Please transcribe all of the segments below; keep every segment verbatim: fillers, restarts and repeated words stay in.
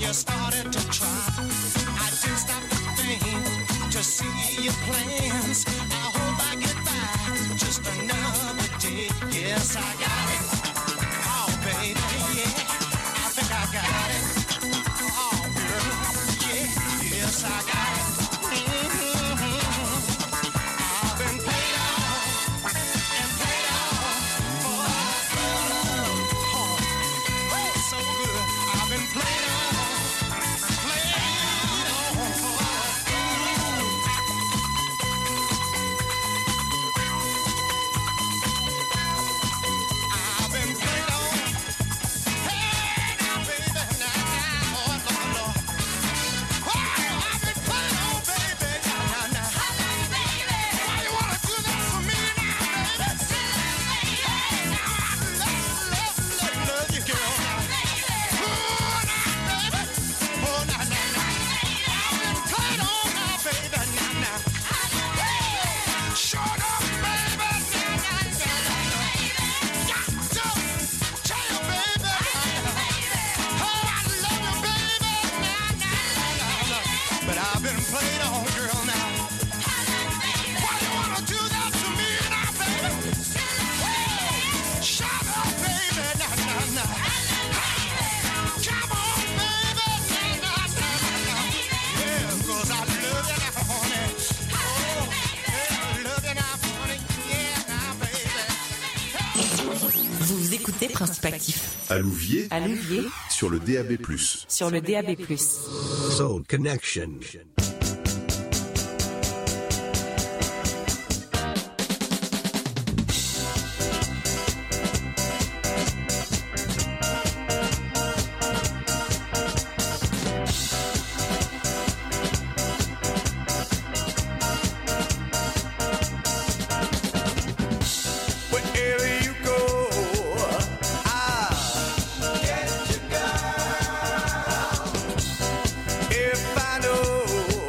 you started to try. I didn't stop to think, to see your plans. I hope I get by just another day. Yes, I got it. Oh, baby, yeah, I think I got it. Oh, girl, yeah, yes, I got it. Mm-hmm. I've been played on and played on for so long. Oh, so good. I've been played on, played on for I've been played on. Hey, now, baby, now, now, oh, Lord, Lord. Oh, I've been played on, baby, now, now, now. Why you wanna do that for me now, baby? Hey, now, I love, love, love, love you, girl, now. Oh, now, baby. Oh, now, now, now. I've been played on now, baby, now, now. Shut up, baby, now, now, now, now. Got to tell you, baby. Oh, I love you, baby, now, now, now, now. But I've been played on, girl, now. Why you wanna do that to me now, baby? Hey, shut up, baby, now, now, now. Come on, baby, now, now, now, now. Yeah, 'cause I love you now, honey. Oh, yeah, I love you now, honey. Yeah, now, baby. Vous écoutez Principe Actif À Louviers, à Louviers sur le D A B plus. sur le D A B plus. Soul Connection. Wherever you go, I'll get you, girl. If I know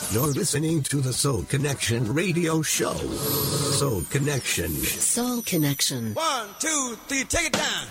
You're listening to the Soul Connection radio show. Soul Connection. Soul Connection. One, two, three, take it down.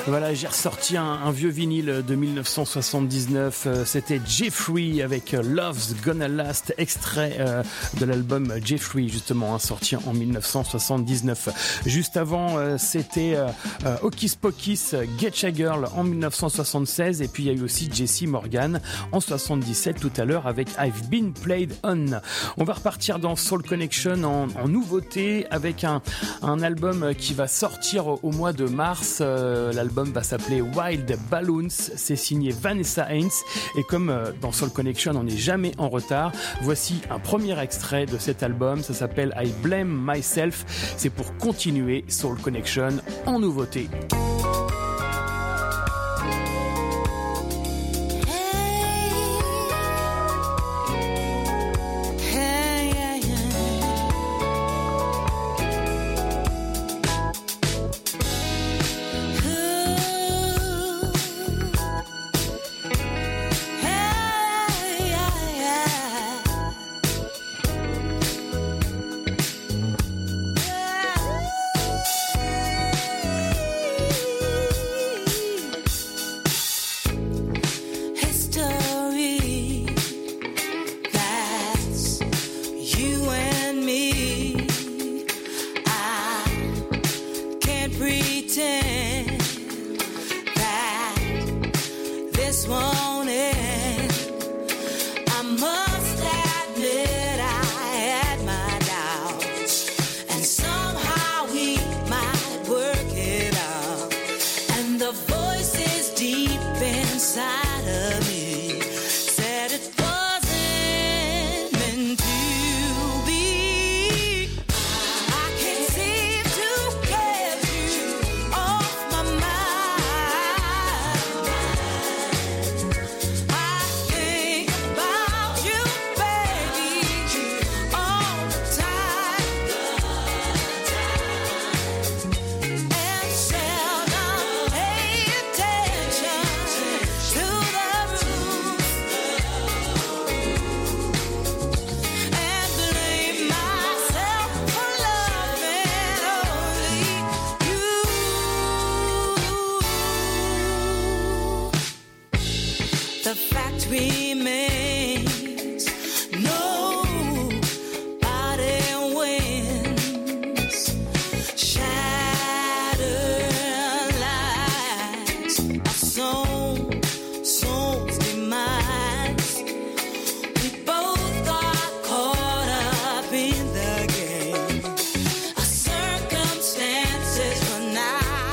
Voilà, j'ai ressorti un, un vieux vinyle de mille neuf cent soixante-dix-neuf. Euh, c'était Jeffrey avec euh, Love's Gonna Last, extrait euh, de l'album Jeffrey, justement, hein, sorti en mille neuf cent soixante-dix-neuf. Juste avant, euh, c'était euh, euh, Hocus Pocus, Getcha Girl en mille neuf cent soixante-seize. Et puis il y a eu aussi Jesse Morgan en soixante-dix-sept tout à l'heure avec I've Been Played On. On va repartir dans Soul Connection en, en nouveauté avec un, un album qui va sortir au, au mois de mars. Euh, l'album va s'appeler Wild Balloons, c'est signé Vanessa Haynes et comme euh, dans Soul Connection on n'est jamais en retard, voici un premier extrait de cet album, ça s'appelle I Blame Myself, c'est pour continuer Soul Connection en nouveauté.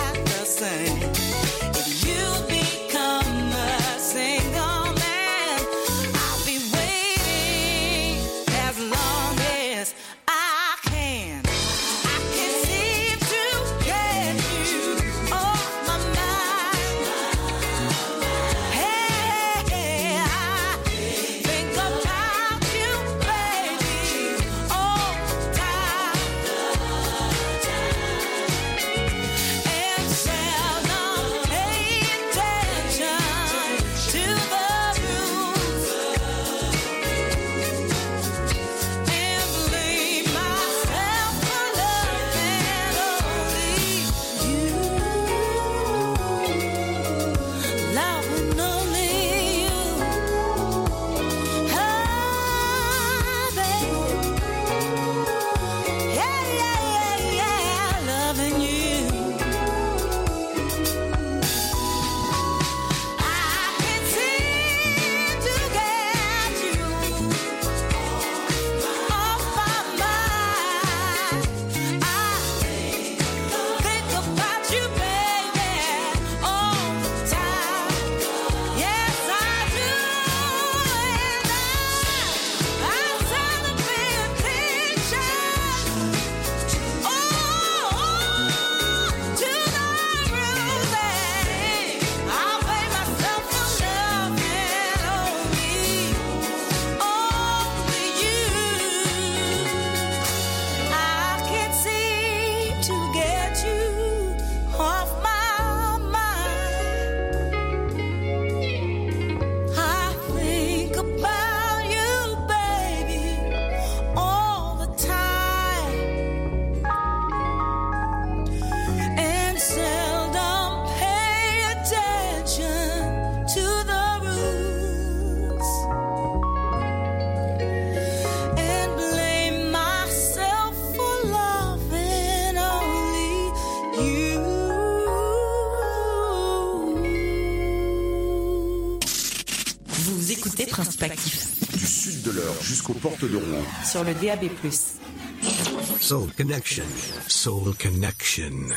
If you become a single man Prospectif Du sud de l'Eure jusqu'aux portes de Rouen. sur le D A B plus. Soul Connection. Soul Connection.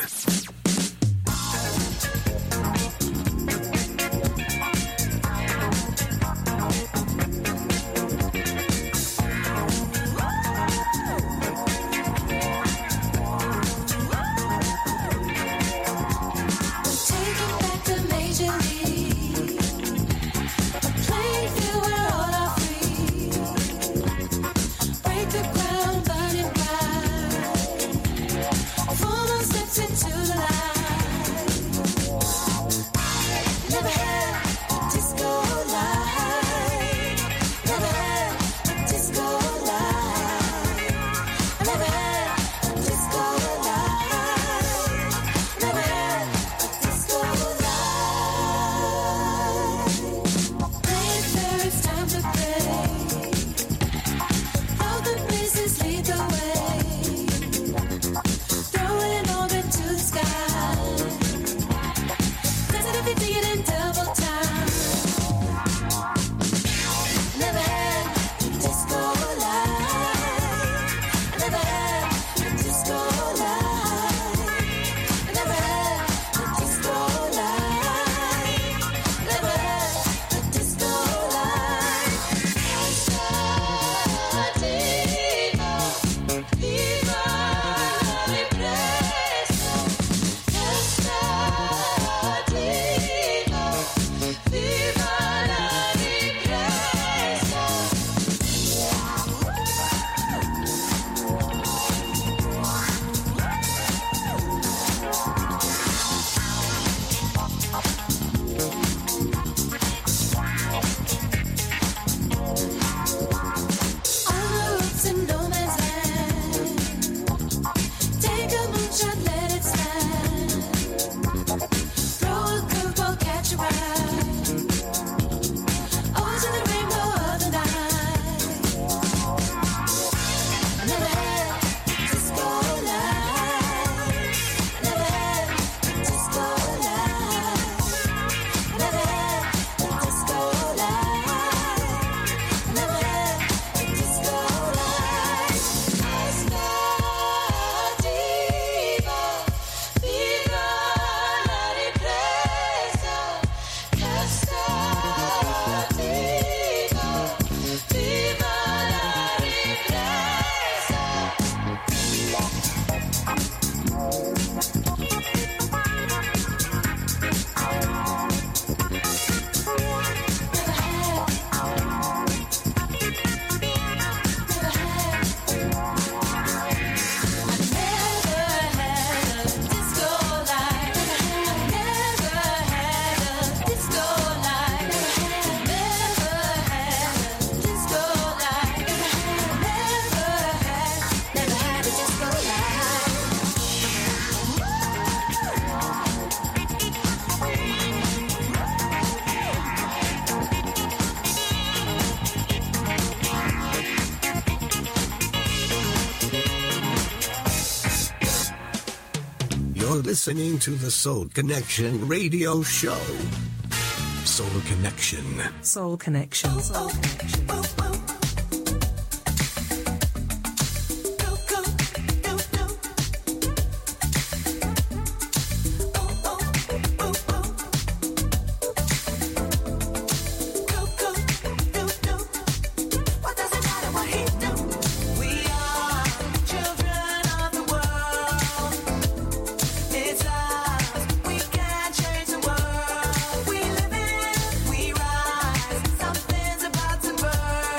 You're listening to the Soul Connection radio show. Soul Connection. Soul Connection. Soul Connection. We live in, we rise, something's about to burn.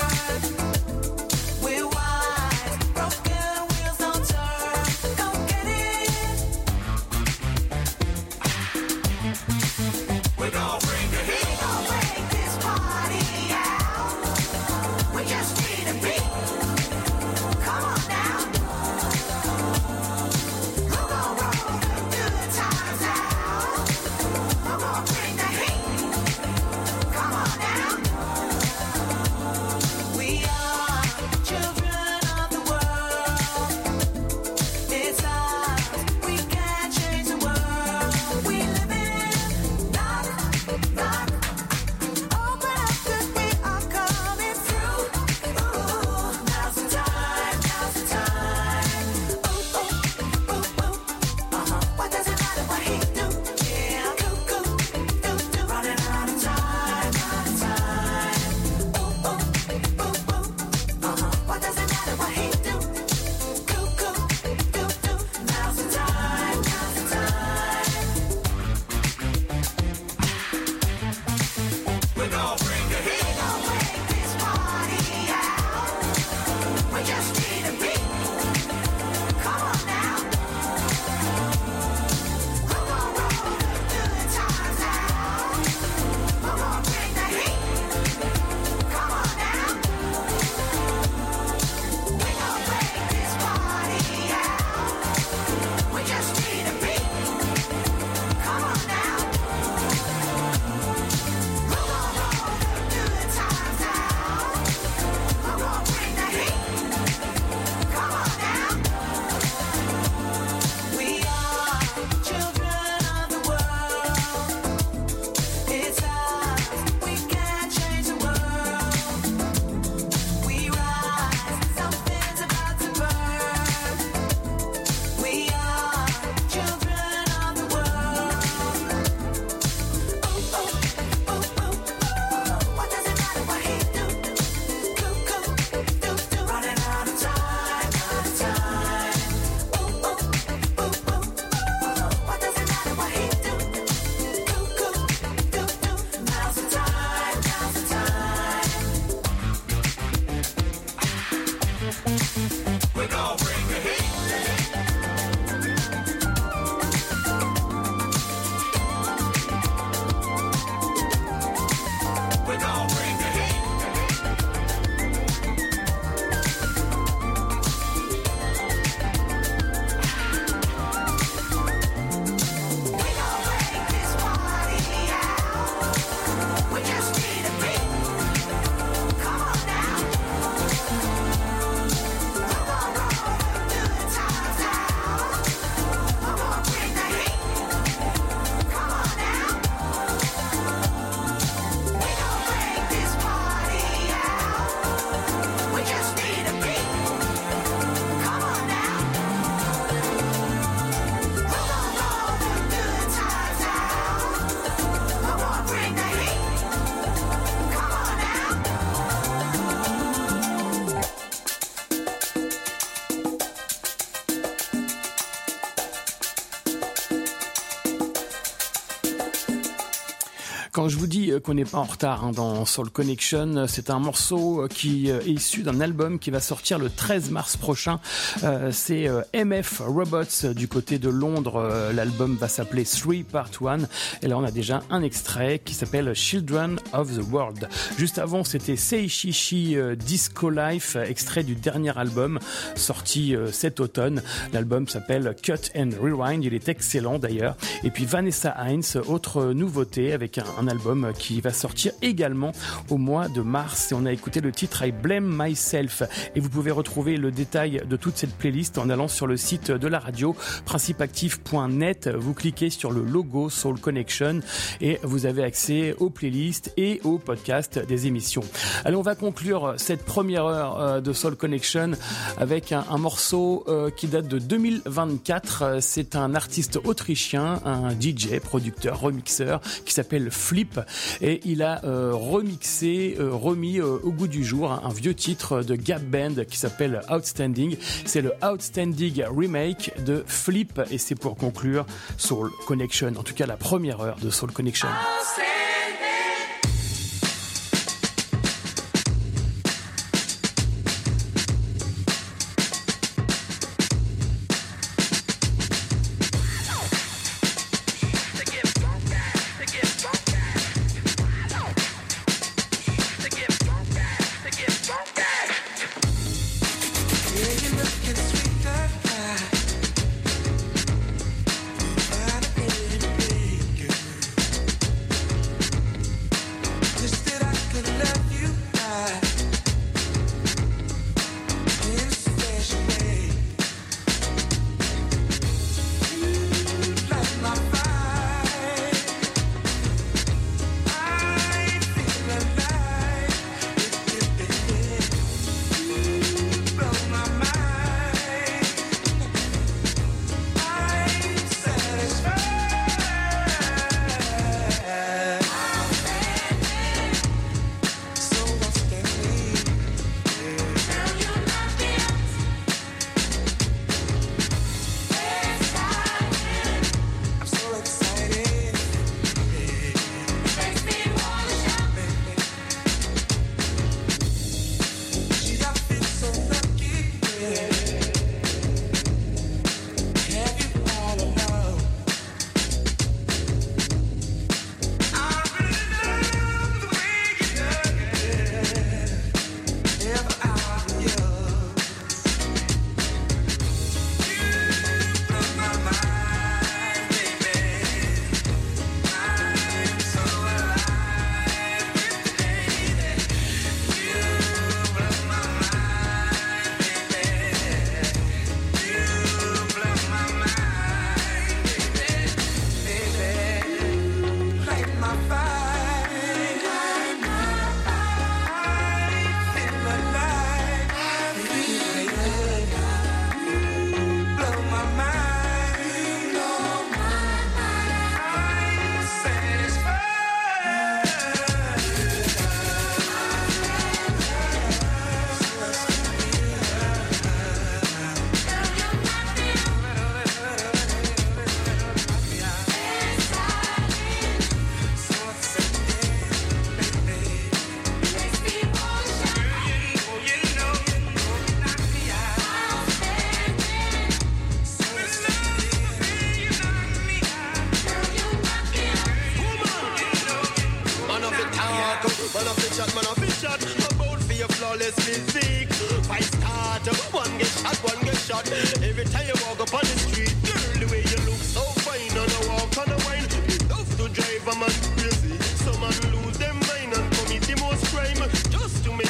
Quand je vous dis qu'on n'est pas en retard hein, dans Soul Connection, c'est un morceau qui est issu d'un album qui va sortir le treize mars prochain. Euh, c'est euh, M F Robots du côté de Londres. Euh, l'album va s'appeler Three Part One. Et là, on a déjà un extrait qui s'appelle Children of the World. Juste avant, c'était Seishishi euh, Disco Life, extrait du dernier album sorti euh, cet automne. L'album s'appelle Cut and Rewind. Il est excellent d'ailleurs. Et puis Vanessa Hines, autre nouveauté avec un, un album qui va sortir également au mois de mars. Et on a écouté le titre I Blame Myself. Et vous pouvez retrouver le détail de toute cette playlist en allant sur le site de la radio, principe actif point net. Vous cliquez sur le logo Soul Connection et vous avez accès aux playlists et aux podcasts des émissions. Allez, on va conclure cette première heure de Soul Connection avec un, un morceau qui date de deux mille vingt-quatre. C'est un artiste autrichien, un D J, producteur, remixeur qui s'appelle Flip et il a euh, remixé, euh, remis euh, au goût du jour un, un vieux titre de Gap Band qui s'appelle Outstanding. C'est le Outstanding remake de Flip et c'est pour conclure Soul Connection, en tout cas la première heure de Soul Connection.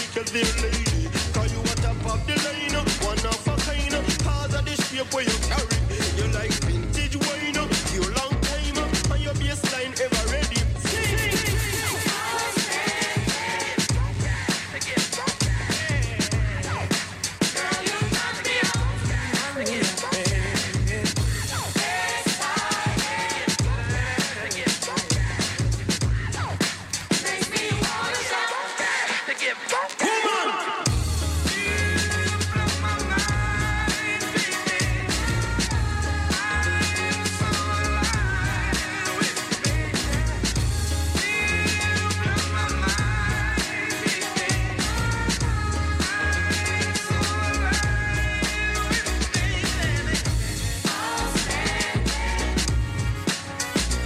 Where you carry